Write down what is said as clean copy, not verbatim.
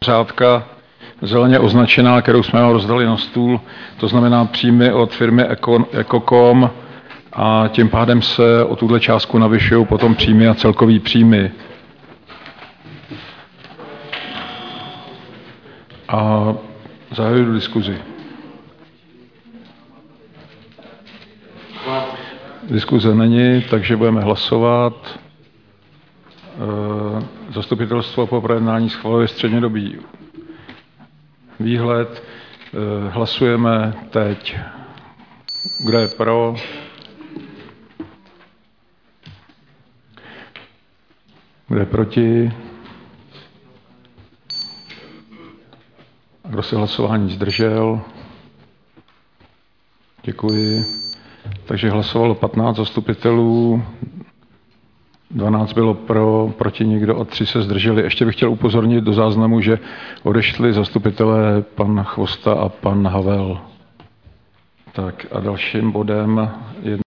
řádka zeleně označená, kterou jsme vám rozdali na stůl, to znamená příjmy od firmy Ecocom, a tím pádem se o tuhle částku navyšují potom příjmy a celkový příjmy. A zahajuji diskuzi. Diskuze není, takže budeme hlasovat. Zastupitelstvo po projednání schvaluje střednědobý výhled. Hlasujeme teď. Kdo je pro? Kdo je proti? Kdo se hlasování zdržel? Děkuji. Takže hlasovalo 15 zastupitelů, 12 bylo pro, proti nikdo a 3 se zdrželi. Ještě bych chtěl upozornit do záznamu, že odešli zastupitelé pan Chvosta a pan Havel. Tak a dalším bodem je